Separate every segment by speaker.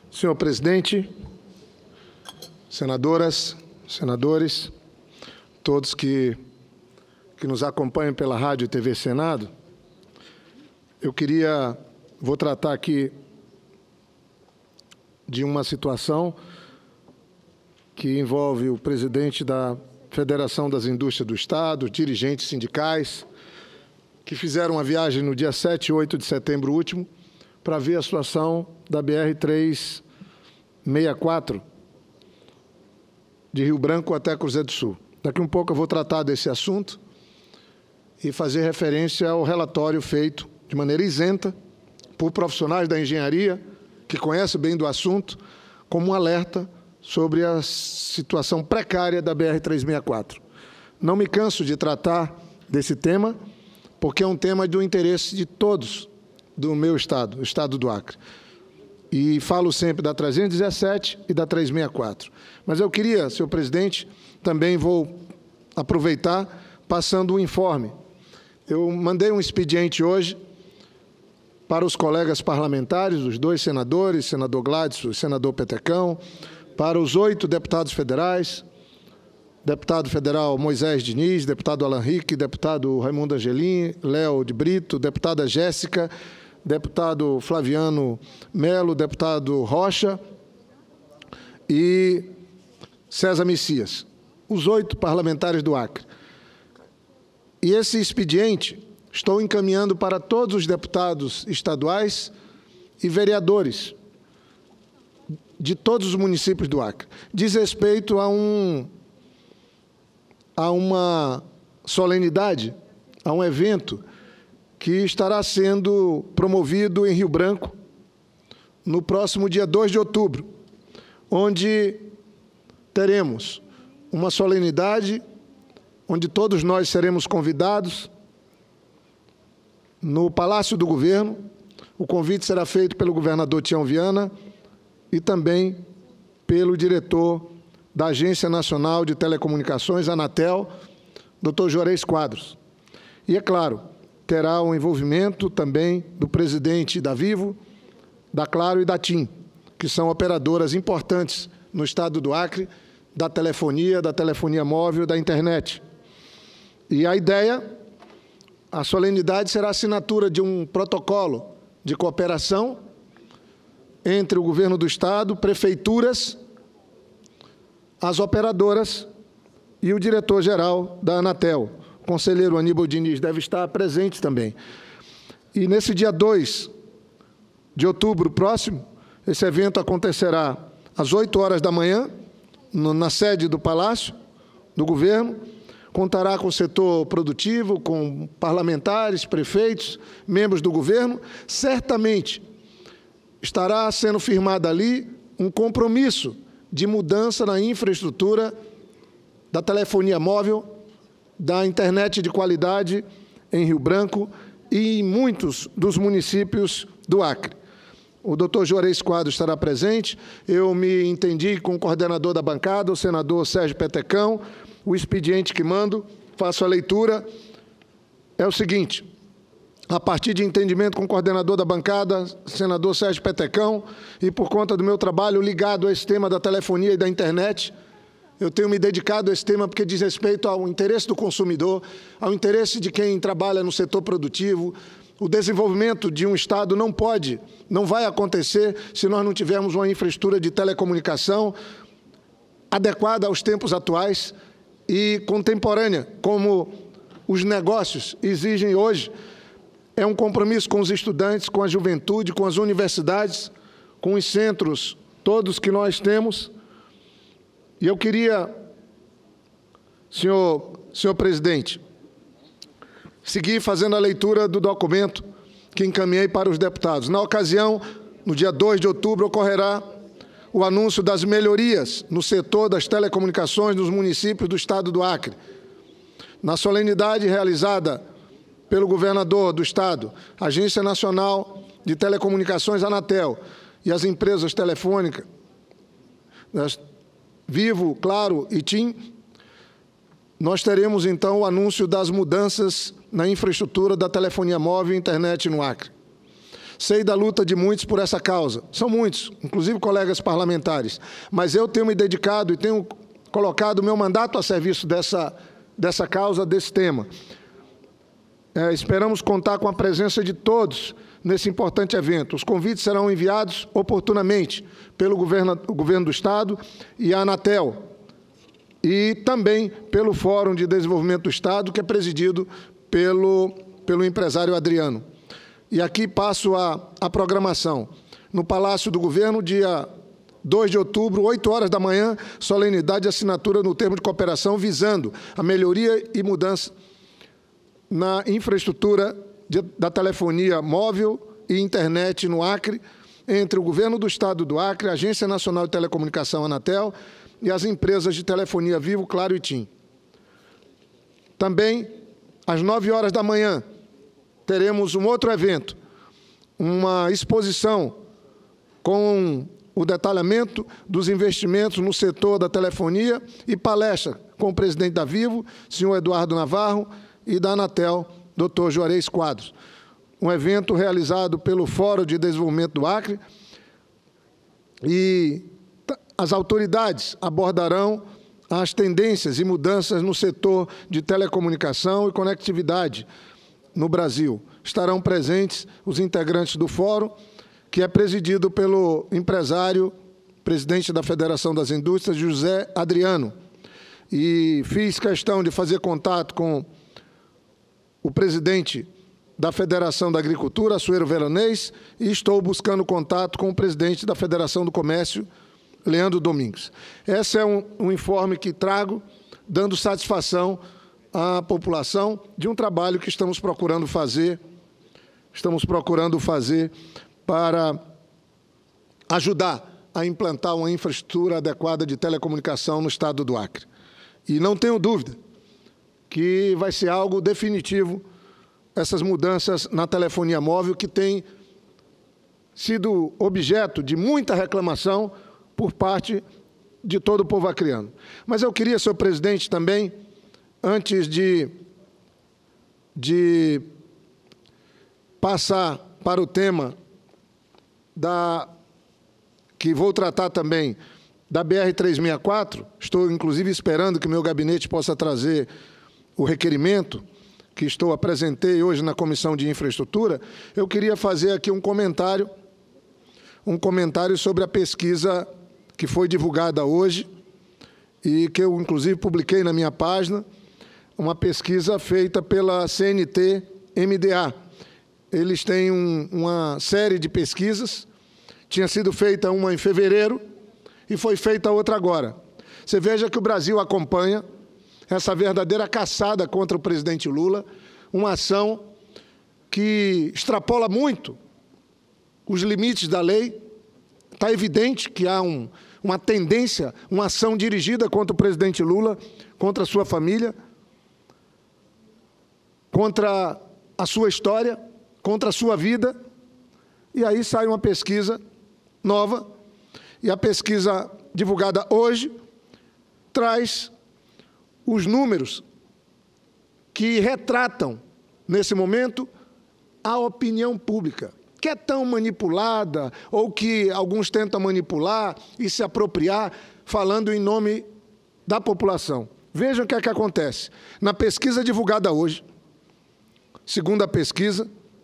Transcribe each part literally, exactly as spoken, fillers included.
Speaker 1: Senhor presidente, senadoras, senadores, todos que, que nos acompanham pela Rádio e T V Senado, eu queria, vou tratar aqui de uma situação que envolve o presidente da Federação das Indústrias do Estado, dirigentes sindicais, que fizeram uma viagem no dia sete e oito de setembro último para ver a situação da B R trezentos e sessenta e quatro, de Rio Branco até Cruzeiro do Sul. Daqui um pouco eu vou tratar desse assunto e fazer referência ao relatório feito de maneira isenta por profissionais da engenharia, que conhecem bem do assunto, como um alerta sobre a situação precária da B R trezentos e sessenta e quatro. Não me canso de tratar desse tema, porque é um tema do interesse de todos do meu estado, o estado do Acre. E falo sempre da trezentos e dezessete e da trezentos e sessenta e quatro. Mas eu queria, senhor presidente, também vou aproveitar passando um informe. Eu mandei um expediente hoje para os colegas parlamentares, os dois senadores, senador Gladson e senador Petecão, para os oito deputados federais, deputado federal Moisés Diniz, deputado Alan Rick, deputado Raimundo Angelim, Léo de Brito, deputada Jéssica, deputado Flaviano Melo, deputado Rocha e César Messias, os oito parlamentares do Acre. E esse expediente estou encaminhando para todos os deputados estaduais e vereadores de todos os municípios do Acre. Diz respeito a, um, a uma solenidade, a um evento que estará sendo promovido em Rio Branco no próximo dia dois de outubro, onde teremos uma solenidade onde todos nós seremos convidados no Palácio do Governo. O convite será feito pelo governador Tião Viana e também pelo diretor da Agência Nacional de Telecomunicações, Anatel, doutor Juarez Quadros. E, é claro, terá o envolvimento também do presidente da Vivo, da Claro e da TIM, que são operadoras importantes no estado do Acre, da telefonia, da telefonia móvel, da internet. E a ideia, a solenidade será a assinatura de um protocolo de cooperação entre o governo do estado, prefeituras, as operadoras e o diretor-geral da Anatel. O conselheiro Aníbal Diniz deve estar presente também. E nesse dia dois de outubro próximo, esse evento acontecerá às oito horas da manhã, no, na sede do Palácio do Governo. Contará com o setor produtivo, com parlamentares, prefeitos, membros do governo. Certamente estará sendo firmado ali um compromisso de mudança na infraestrutura da telefonia móvel, da internet de qualidade em Rio Branco e em muitos dos municípios do Acre. O doutor Juarez Quadros estará presente. Eu me entendi com o coordenador da bancada, o senador Sérgio Petecão. O expediente que mando, faço a leitura, é o seguinte: a partir de entendimento com o coordenador da bancada, senador Sérgio Petecão, e por conta do meu trabalho ligado a esse tema da telefonia e da internet, eu tenho me dedicado a esse tema porque diz respeito ao interesse do consumidor, ao interesse de quem trabalha no setor produtivo. O desenvolvimento de um estado não pode, não vai acontecer se nós não tivermos uma infraestrutura de telecomunicação adequada aos tempos atuais e contemporânea, como os negócios exigem hoje. É um compromisso com os estudantes, com a juventude, com as universidades, com os centros todos que nós temos. E eu queria, senhor, senhor presidente, seguir fazendo a leitura do documento que encaminhei para os deputados. Na ocasião, no dia dois de outubro, ocorrerá o anúncio das melhorias no setor das telecomunicações nos municípios do estado do Acre. Na solenidade realizada pelo governador do estado, Agência Nacional de Telecomunicações, Anatel, e as empresas telefônicas, Vivo, Claro e TIM, nós teremos, então, o anúncio das mudanças na infraestrutura da telefonia móvel e internet no Acre. Sei da luta de muitos por essa causa. São muitos, inclusive colegas parlamentares. Mas eu tenho me dedicado e tenho colocado o meu mandato a serviço dessa, dessa causa, desse tema. É, esperamos contar com a presença de todos nesse importante evento. Os convites serão enviados oportunamente pelo governo, o governo do Estado e a Anatel, e também pelo Fórum de Desenvolvimento do Estado, que é presidido pelo, pelo empresário Adriano. E aqui passo a, a programação. No Palácio do Governo, dia dois de outubro, oito horas da manhã, solenidade de assinatura no termo de cooperação visando a melhoria e mudança na infraestrutura de, da telefonia móvel e internet no Acre, entre o Governo do Estado do Acre, a Agência Nacional de Telecomunicação, Anatel, e as empresas de telefonia Vivo, Claro e TIM. Também, às nove horas da manhã, teremos um outro evento, uma exposição com o detalhamento dos investimentos no setor da telefonia e palestra com o presidente da Vivo, senhor Eduardo Navarro, e da Anatel, doutor Juarez Quadros. Um evento realizado pelo Fórum de Desenvolvimento do Acre, e as autoridades abordarão as tendências e mudanças no setor de telecomunicação e conectividade no Brasil. Estarão presentes os integrantes do Fórum, que é presidido pelo empresário, presidente da Federação das Indústrias, José Adriano. E fiz questão de fazer contato com o presidente da Federação da Agricultura, Açoeiro Veronês, e estou buscando contato com o presidente da Federação do Comércio, Leandro Domingues. Esse é um, um informe que trago, dando satisfação à população de um trabalho que estamos procurando fazer, estamos procurando fazer para ajudar a implantar uma infraestrutura adequada de telecomunicação no estado do Acre. E não tenho dúvida que vai ser algo definitivo essas mudanças na telefonia móvel, que tem sido objeto de muita reclamação por parte de todo o povo acreano. Mas eu queria, senhor presidente, também, antes de, de passar para o tema da, que vou tratar também da B R trezentos e sessenta e quatro, estou inclusive esperando que o meu gabinete possa trazer o requerimento que estou apresentei hoje na Comissão de Infraestrutura. Eu queria fazer aqui um comentário, um comentário sobre a pesquisa que foi divulgada hoje e que eu, inclusive, publiquei na minha página, uma pesquisa feita pela C N T M D A. Eles têm um, uma série de pesquisas, tinha sido feita uma em fevereiro e foi feita outra agora. Você veja que o Brasil acompanha essa verdadeira caçada contra o presidente Lula, uma ação que extrapola muito os limites da lei. Está evidente que há um, uma tendência, uma ação dirigida contra o presidente Lula, contra a sua família, contra a sua história, contra a sua vida. E aí sai uma pesquisa nova, e a pesquisa divulgada hoje traz os números que retratam, nesse momento, a opinião pública, que é tão manipulada, ou que alguns tentam manipular e se apropriar, falando em nome da população. Vejam o que é que acontece. Na pesquisa divulgada hoje, segundo a pesquisa,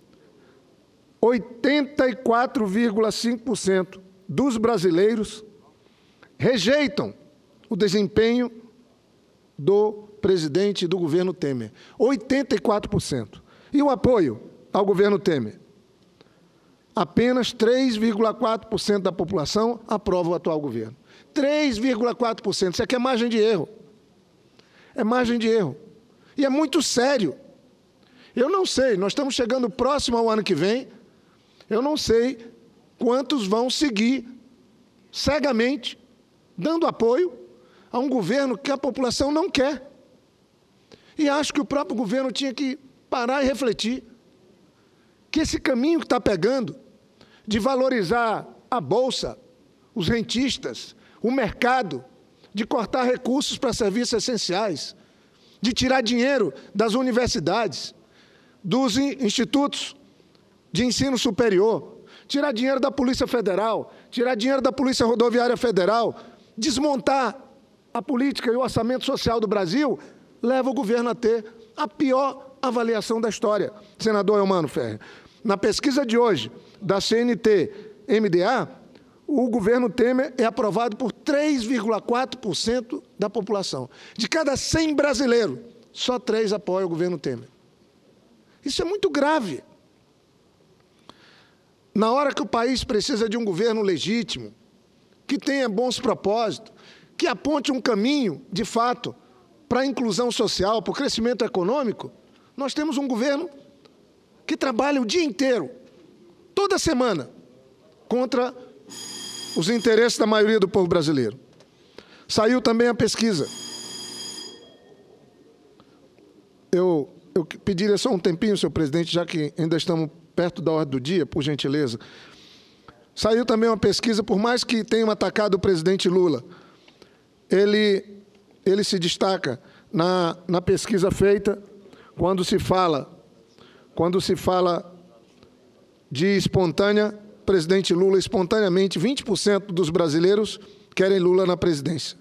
Speaker 1: oitenta e quatro vírgula cinco por cento dos brasileiros rejeitam o desempenho do presidente e do governo Temer. oitenta e quatro por cento. E o apoio ao governo Temer? Apenas três vírgula quatro por cento da população aprova o atual governo. três vírgula quatro por cento. Isso aqui é margem de erro. É margem de erro. E é muito sério. Eu não sei, nós estamos chegando próximo ao ano que vem, eu não sei quantos vão seguir cegamente, dando apoio a um governo que a população não quer. E acho que o próprio governo tinha que parar e refletir que esse caminho que está pegando de valorizar a Bolsa, os rentistas, o mercado, de cortar recursos para serviços essenciais, de tirar dinheiro das universidades, dos institutos de ensino superior, tirar dinheiro da Polícia Federal, tirar dinheiro da Polícia Rodoviária Federal, desmontar a política e o orçamento social do Brasil, leva o governo a ter a pior avaliação da história. Senador Eumano Ferrer, na pesquisa de hoje da C N T M D A, o governo Temer é aprovado por três vírgula quatro por cento da população. De cada cem brasileiros, só três apoiam o governo Temer. Isso é muito grave. Na hora que o país precisa de um governo legítimo, que tenha bons propósitos, que aponte um caminho, de fato, para a inclusão social, para o crescimento econômico, nós temos um governo que trabalha o dia inteiro, toda semana, contra os interesses da maioria do povo brasileiro. Saiu também a pesquisa. Eu, eu pediria só um tempinho, senhor presidente, já que ainda estamos perto da ordem do dia, por gentileza. Saiu também uma pesquisa, por mais que tenham atacado o presidente Lula, ele, ele se destaca na, na pesquisa feita quando se fala, quando se fala de espontânea, presidente Lula, espontaneamente, vinte por cento dos brasileiros querem Lula na presidência.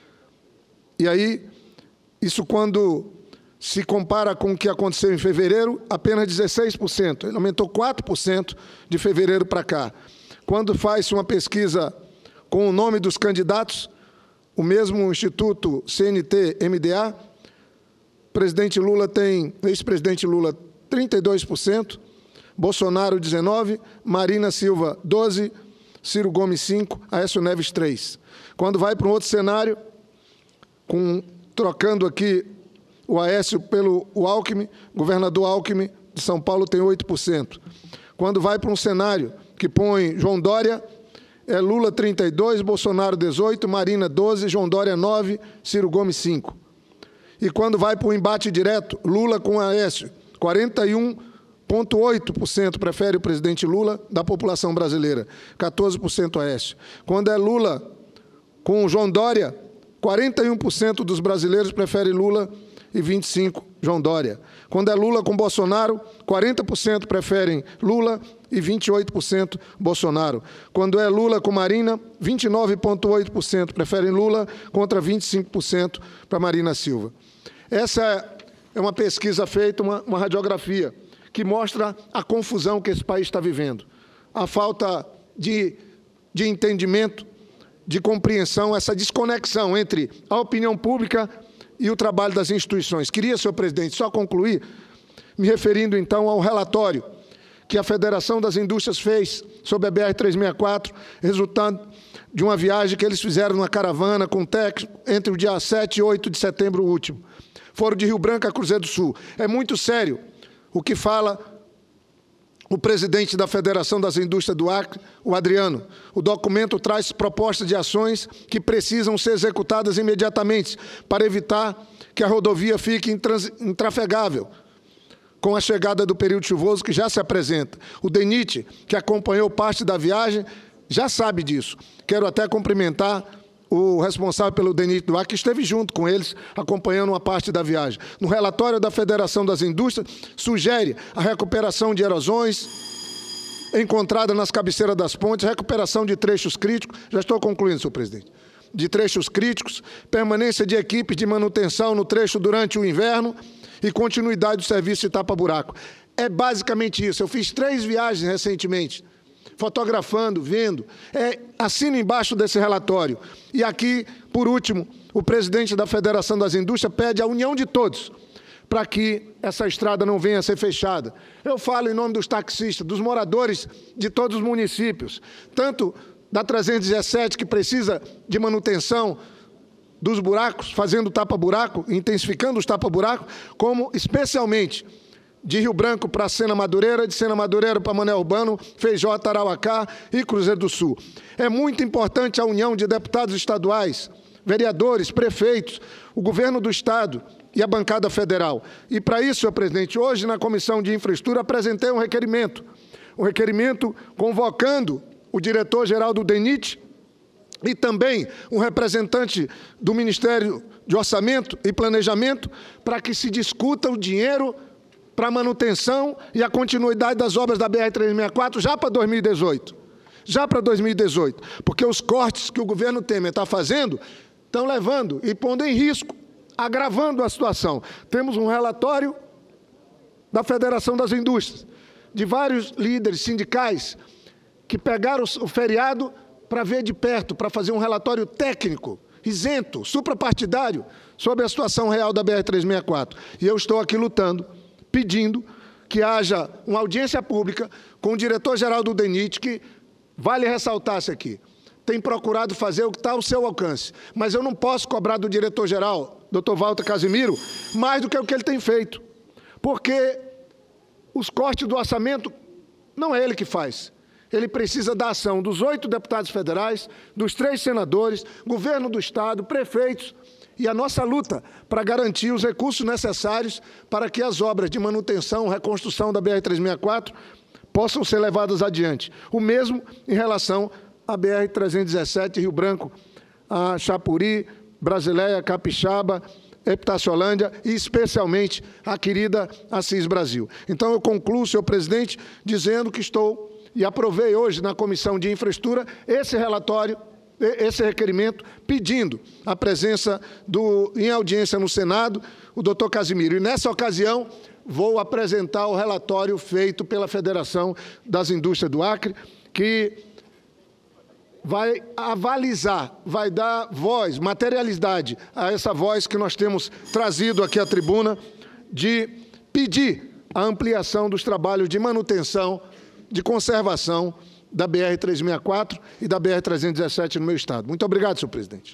Speaker 1: E aí, isso quando se compara com o que aconteceu em fevereiro, apenas dezesseis por cento. Ele aumentou quatro por cento de fevereiro para cá. Quando faz uma pesquisa com o nome dos candidatos, o mesmo Instituto C N T M D A, presidente Lula tem, ex-presidente Lula, trinta e dois por cento, Bolsonaro, dezenove por cento, Marina Silva, doze por cento, Ciro Gomes, cinco por cento, Aécio Neves, três por cento. Quando vai para um outro cenário, com, trocando aqui o Aécio pelo o Alckmin, governador Alckmin de São Paulo tem oito por cento. Quando vai para um cenário que põe João Dória, é Lula trinta e dois por cento, Bolsonaro dezoito por cento, Marina doze por cento, João Dória nove por cento, Ciro Gomes cinco por cento. E quando vai para o embate direto, Lula com Aécio, quarenta e um vírgula oito por cento prefere o presidente Lula da população brasileira, quatorze por cento Aécio. Quando é Lula com João Dória, quarenta e um por cento dos brasileiros preferem Lula e vinte e cinco por cento João Dória. Quando é Lula com Bolsonaro, quarenta por cento preferem Lula e vinte e oito por cento Bolsonaro. Quando é Lula com Marina, vinte e nove vírgula oito por cento preferem Lula contra vinte e cinco por cento para Marina Silva. Essa é uma pesquisa feita, uma, uma radiografia, que mostra a confusão que esse país está vivendo. A falta de, de entendimento, de compreensão, essa desconexão entre a opinião pública e o trabalho das instituições. Queria, senhor presidente, só concluir, me referindo então ao relatório que a Federação das Indústrias fez sobre a B R trezentos e sessenta e quatro, resultando de uma viagem que eles fizeram numa caravana com técnico entre o dia sete e oito de setembro último. Foram de Rio Branco a Cruzeiro do Sul. É muito sério o que fala o presidente da Federação das Indústrias do Acre, o Adriano. O documento traz propostas de ações que precisam ser executadas imediatamente para evitar que a rodovia fique intrafegável com a chegada do período chuvoso que já se apresenta. O DENIT, que acompanhou parte da viagem, já sabe disso. Quero até cumprimentar o responsável pelo DENIT do Acre, que esteve junto com eles, acompanhando uma parte da viagem. No relatório da Federação das Indústrias, sugere a recuperação de erosões encontrada nas cabeceiras das pontes, recuperação de trechos críticos, já estou concluindo, senhor presidente, de trechos críticos, permanência de equipes de manutenção no trecho durante o inverno e continuidade do serviço de tapa-buraco. É basicamente isso. Eu fiz três viagens recentemente, fotografando, vendo, é, assino embaixo desse relatório. E aqui, por último, o presidente da Federação das Indústrias pede a união de todos para que essa estrada não venha a ser fechada. Eu falo em nome dos taxistas, dos moradores de todos os municípios, tanto da trezentos e dezessete, que precisa de manutenção dos buracos, fazendo tapa-buraco, intensificando os tapa-buraco, como especialmente de Rio Branco para Sena Madureira, de Sena Madureira para Mané Urbano, Feijó, Tarauacá e Cruzeiro do Sul. É muito importante a união de deputados estaduais, vereadores, prefeitos, o governo do Estado e a bancada federal. E para isso, senhor presidente, hoje na Comissão de Infraestrutura apresentei um requerimento, um requerimento convocando o diretor-geral do DENIT e também um representante do Ministério de Orçamento e Planejamento para que se discuta o dinheiro para a manutenção e a continuidade das obras da B R trezentos e sessenta e quatro já para dois mil e dezoito. Já para dois mil e dezoito. Porque os cortes que o governo Temer está fazendo estão levando e pondo em risco, agravando a situação. Temos um relatório da Federação das Indústrias, de vários líderes sindicais que pegaram o feriado para ver de perto, para fazer um relatório técnico, isento, suprapartidário, sobre a situação real da B R trezentos e sessenta e quatro. E eu estou aqui lutando, pedindo que haja uma audiência pública com o diretor-geral do DENIT, que, vale ressaltar-se aqui, tem procurado fazer o que está ao seu alcance. Mas eu não posso cobrar do diretor-geral, doutor Walter Casimiro, mais do que o que ele tem feito. Porque os cortes do orçamento não é ele que faz. Ele precisa da ação dos oito deputados federais, dos três senadores, governo do Estado, prefeitos, e a nossa luta para garantir os recursos necessários para que as obras de manutenção, reconstrução da B R trezentos e sessenta e quatro possam ser levadas adiante. O mesmo em relação à B R trezentos e dezessete, Rio Branco, a Chapuri, Brasileia, Capixaba, Epitaciolândia e, especialmente, a querida Assis Brasil. Então, eu concluo, senhor presidente, dizendo que estou, e aprovei hoje na Comissão de Infraestrutura, esse relatório, esse requerimento, pedindo a presença do, em audiência no Senado, o doutor Casimiro. E, nessa ocasião, vou apresentar o relatório feito pela Federação das Indústrias do Acre, que vai avalizar, vai dar voz, materialidade a essa voz que nós temos trazido aqui à tribuna, de pedir a ampliação dos trabalhos de manutenção, de conservação da B R trezentos e sessenta e quatro e da B R trezentos e dezessete no meu estado. Muito obrigado, senhor presidente.